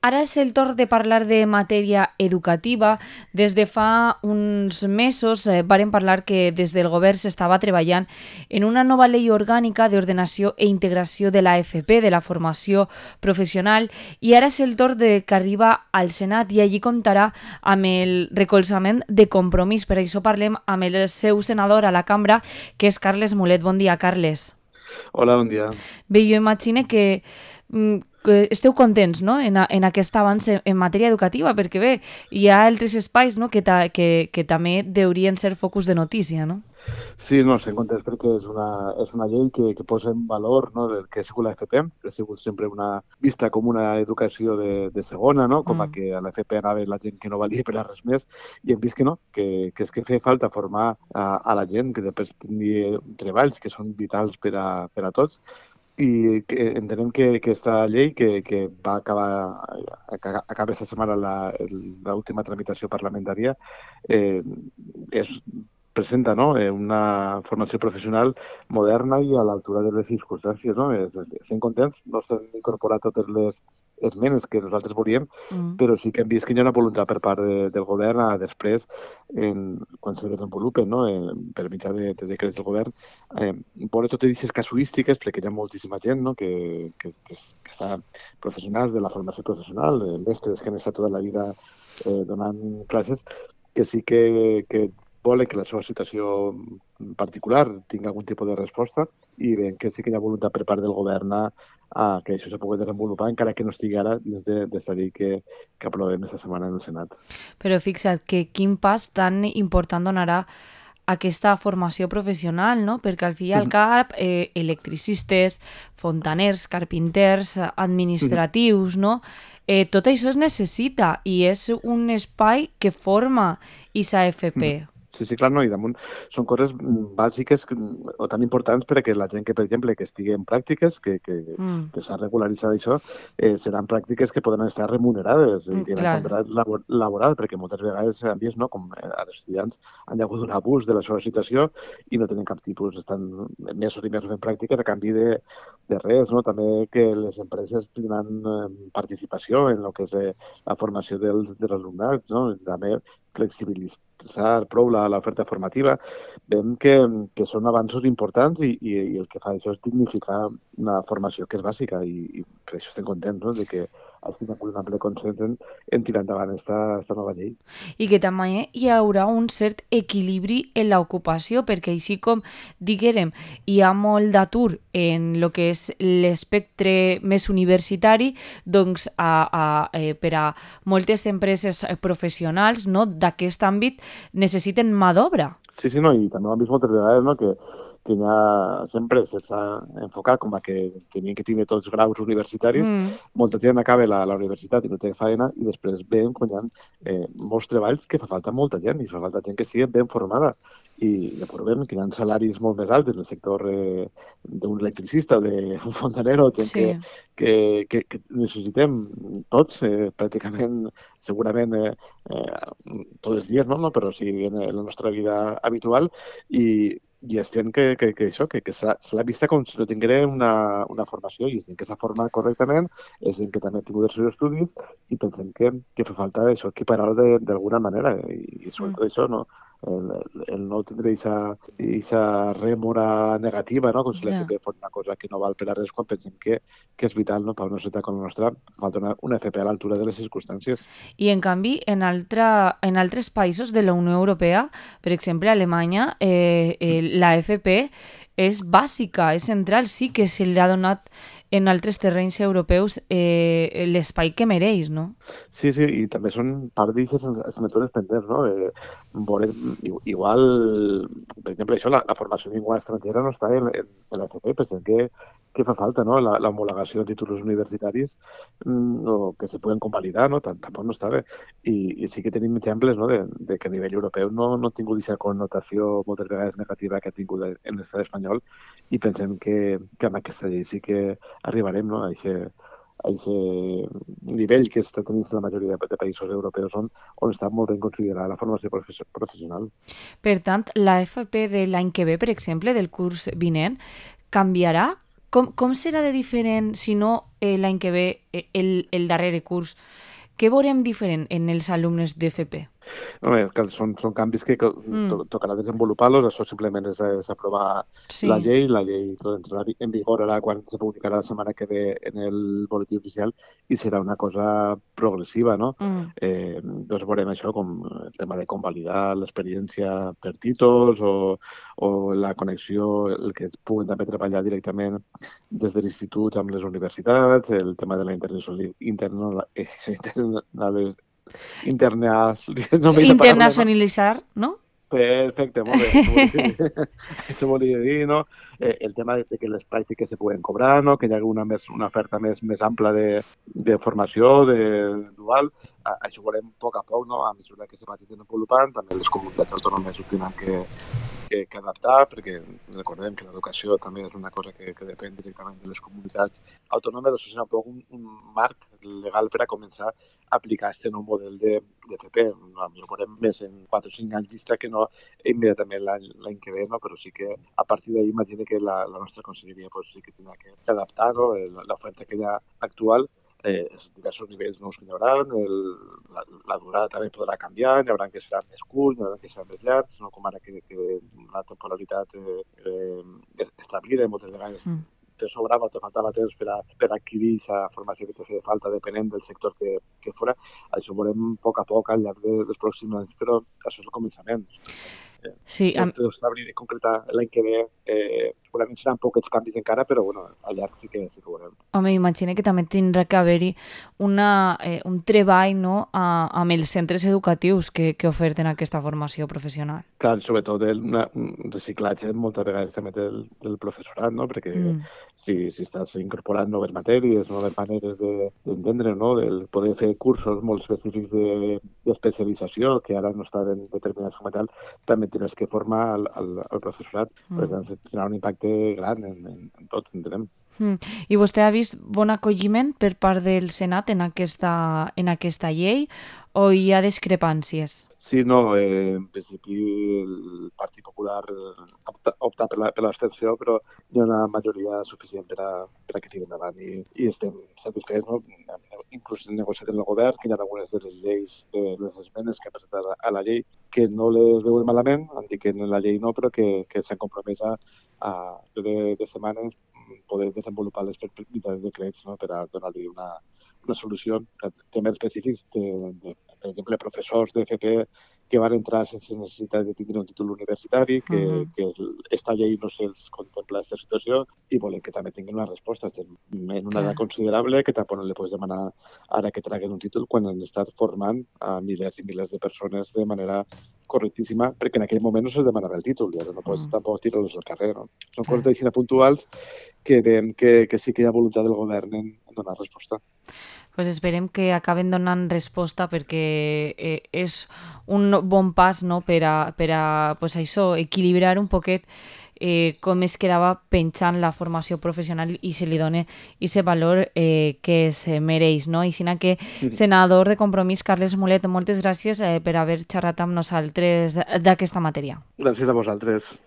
Ara és el torn de parlar de matèria educativa. Des de fa uns mesos varen parlar que des del govern s'estava treballant en una nova llei orgànica d'ordenació i integració de la FP, de la formació professional, i ara és el torn de que arriba al Senat i allí comptarà amb el recolzament de Compromís. Per això parlem amb el seu senador a la cambra, que és Carles Mulet. Bon dia, Carles. Hola, bon dia. Bé, jo imagino que esteu contents, no?, en aquest avanç en matèria educativa, perquè bé, hi ha altres espais, no?, que també deurien ser focus de notícia, no? Sí, no, estem contents perquè és una llei que posa en valor, no, el que ha sigut l'FP. Ha sigut sempre vista com una educació de segona, no? Com a Mm. que a l'FP anava la gent que no valia per a res més, i hem vist que no, que és que feia falta formar a la gent que després tingui treballs que són vitals per a tots, i que entenem que aquesta llei que va acaba aquesta setmana l'última tramitació parlamentària, eh, és presenta, no, una formació professional moderna i a l'altura de les circumstàncies. No? Estem contents, no s'han incorporat totes les esmenes que nosaltres volíem, Mm. però sí que hem vist que hi ha una voluntat per part del govern després, quan se desenvolupen, no, per mitjà de decrets del govern, veure totes aquestes casuístiques, perquè hi ha moltíssima gent, no, que està professionals de la formació professional, mestres que han estat tota la vida donant classes, que sí que volen que la seva situació particular tingui algun tipus de resposta, i veiem que sí que hi ha voluntat per part del govern a que això se pugui desenvolupar, encara que no estigui ara dins d'esta llei que aprovem aquesta setmana en el Senat. Però fixa't que quin pas tan important donarà aquesta formació professional, no? Perquè al fi i al cap, electricistes, fontaners, carpinters, administratius, no? Tot això es necessita i és un espai que forma ISA-FP. Sí, sí, clar, no, i damunt són coses bàsiques o tan importants perquè la gent que, per exemple, que estigui en pràctiques, Mm, que s'ha regularitzat això, seran pràctiques que poden estar remunerades i tindran clar. contracte laboral, perquè moltes vegades hem vist, no, com els estudiants han hagut d'un abús de la seva situació i no tenen cap tipus, estan mesos i mesos en pràctiques a canvi de res, no? També que les empreses tindran participació en el que és la formació dels alumnats, no? També flexibilitzar prou l'oferta formativa. Veiem que són avanços importants i el que fa això és dignificar una formació que és bàsica i per això estem contents, no?, de que hagi tingut un ample consens en tirar endavant esta nova llei. I que també hi haurà un cert equilibri en l'ocupació, perquè així com, diguérem, hi ha molt d'atur en el que és l'espectre més universitari, doncs per a moltes empreses professionals, no, d'aquest àmbit necessiten mà d'obra. Sí, sí, no, i també ho hem vist moltes vegades, no?, que hi ha sempre s'ha enfocat com a que tenien que tenir tots graus universitaris. Mm, Molta gent acaba la universitat i no té feina, i després veiem quan hi ha molts treballs que fa falta molta gent, i fa falta gent que estigui ben formada. I llavors veiem que hi ha salaris molt més alts en el sector d'un electricista o d'un fontanero, gent sí. que necessitem tots, pràcticament, segurament, tots els dies, no? Però sí en la nostra vida habitual, i estem que això, que se l'ha vista com si no tingués una formació, i estem que s'ha format correctament, estem que també ha tingut els seus estudis, i pensem que fa falta això, equiparar d'alguna manera, i Mm. sobretot això, no? El no tindre aquesta rèmora negativa, no? Com si Ja. l'FP fos una cosa que no val per a res, quan pensem que és vital, no? Per una societat com la nostra falta una FP a l'altura de les circumstàncies. I en canvi, en altres països de la Unió Europea, per exemple, a Alemanya, la FP és bàsica, és central, sí que se li ha donat en altres terrenys europeus l'espai que mereix, no? Sí, sí, i també són part d'aquestes assignatures pendents, no? Igual, per exemple, això, la formació en llengua estrangera no està en l'FP, pensem que fa falta, no? L'homologació de títols universitaris, o que se poden convalidar, no? Tampoc no està bé. I sí que tenim exemples, no?, de que a nivell europeu no ha tingut aquesta connotació moltes vegades negativa que ha tingut en l'estat espanyol, i pensem que amb aquesta llei sí que arribarem, no?, a aquest nivell que està tenint la majoria de països europeus on està molt ben considerada la formació professional. Per tant, la FP de l'any que ve, per exemple, del curs vinent, canviarà? Com serà de diferent, si no l'any que ve, el darrer curs? Què veurem diferent en els alumnes d'FP? Home, que són canvis que tocarà desenvolupar-los, això simplement és aprovar la Sí. llei entrarà en vigor ara quan se publicarà la setmana que ve en el boletí oficial i serà una cosa progressiva, no? Doncs veurem això, com el tema de convalidar l'experiència per títols o la connexió, el que puguen també treballar directament des de l'institut amb les universitats, el tema de la no veig la paraula, no? Internacionalitzar, no? Perfecte, molt bé, això volia dir, no? El tema de que les pràctiques se puguen cobrar, no? Que hi hagi una oferta més ampla de formació, dual. Això ho veurem a poc, no? A mesura que se vagi desenvolupant, també les comunitats autònomes ho tenen que adaptar, perquè recordem que l'educació també és una cosa que depèn directament de les comunitats autònomes, això serà un poc un marc legal per a començar a aplicar aquest nou model d'FP. Ho veurem més en 4 o 5 anys vista que no immediatament l'any que ve, no? Però sí que a partir d'ahir imagino que la nostra conselleria pues, sí que tindrà que adaptar, no? L'oferta que hi ha actual, els diversos nivells nous que hi haurà, la durada també podrà canviar, hi haurà que seran més curts, hi haurà que seran més llargs, no? Com ara que una temporalitat establida, moltes vegades te sobrava, te faltava temps per adquirir aquesta formació que te feia falta, depenent del sector que fora. Això ho veurem a poc al llarg dels pròxims anys, però això és el començament. Sí, No t'establir de concretar l'any que ve, segurament seran pocs canvis encara, però bueno, al llarg sí que ho veurem. home, imagina que també tindrà que haver-hi un treball, no, amb els centres educatius que oferten aquesta formació professional. Clar, sobretot un reciclatge moltes vegades també del professorat, no? Perquè si estàs incorporant noves matèries, noves maneres d'entendre, no? Del poder fer cursos molt específics d'especialització que ara no estaven determinats com a tal, també tens que formar el professorat. Per tant, tindrà un impacte gran en tots, entenem. I vostè ha vist bon acolliment per part del Senat en aquesta llei o hi ha discrepàncies? Sí, no, en principi el Partit Popular opta per l'abstenció, però hi ha una majoria suficient per a que tiri endavant i estem satisfets, no? Inclús hem negociat amb el govern que hi ha algunes de les lleis, de les esmenes que ha presentat a la llei que no les veuen malament, han dit que en la llei no, però que s'han compromès a de setmanes poder desenvolupar les mitjans de decrets, no? Per a donar-li una solució a temes específics per exemple, professors d'FP que van entrar sense necessitat de tindre un títol universitari, que aquesta llei no se'ls contempla aquesta situació i volen que també tinguin una resposta. Estem en una edat considerable que tampoc no li pots demanar ara que traguen un títol quan han estat formant a milers i milers de persones de manera correctíssima, perquè en aquell moment no se'ls demanava el títol, i ara no pots tampoc tirar-los al carrer. No? Són coses d'aixina puntuals que veiem que sí que hi ha voluntat del govern en donar resposta. Pues esperem que acaben donant resposta perquè és un bon pas, no, per a pues això, equilibrar un poquet com es quedava pensant la formació professional i se li dona aquest valor que es mereix. No? Així que, senador de Compromís, Carles Mulet, moltes gràcies per haver xerrat amb nosaltres d'aquesta matèria. Gràcies a vosaltres.